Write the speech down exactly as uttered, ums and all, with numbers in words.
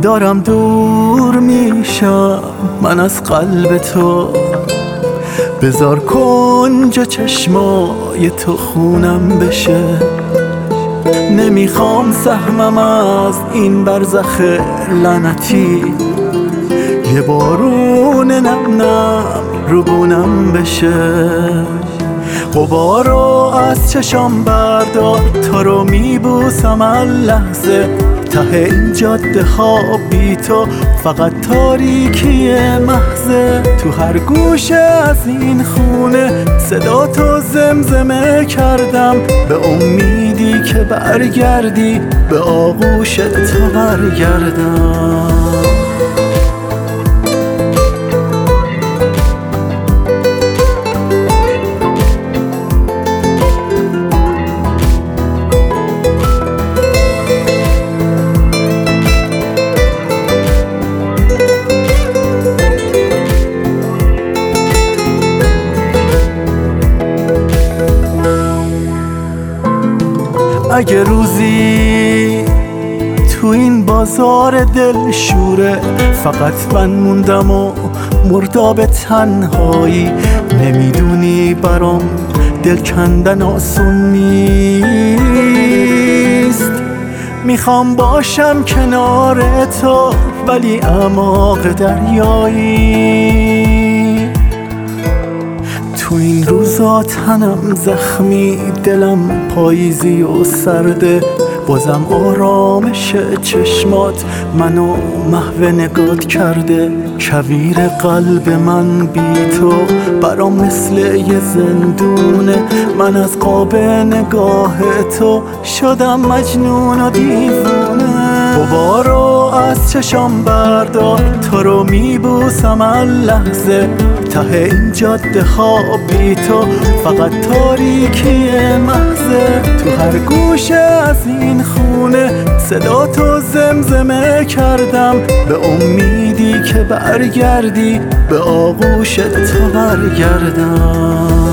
دارم دور میشم من از قلب تو، بذار کنج چشمای تو خونم بشه. نمیخوام سهمم از این برزخ لعنتی، یه بارون نم نم رو گونم بشه. غبارو از چشام بردار تا رو میبوسم اللحظه، ته این جاده ها بی تو فقط تاریکی محضه. تو هر گوشه از این خونه صدا تو زمزمه کردم، به امیدی که برگردی به آغوش تو برگردم. اگه روزی تو این بازار دل شوره فقط من موندم و مرداب تنهایی، نمیدونی برام دل کندن آسون نیست. میخوام باشم کنار تو ولی اعماق دریایی. تو این روزا تنم زخمی، دلم پاییزی و سرده، بازم آرامش چشمات منو محو نگات کرده. کویر قلب من بی تو برام مثل یه زندونه، من از قاب نگاه تو شدم مجنون و دیوونه. غبارو از چشام بردار تا رو میبوسم اللحظه، ته این جاده ها بی تو فقط تاریکی محضه. تو هر گوشه از این خونه صدا تو زمزمه کردم، به امیدی که برگردی به آغوش تو برگردم.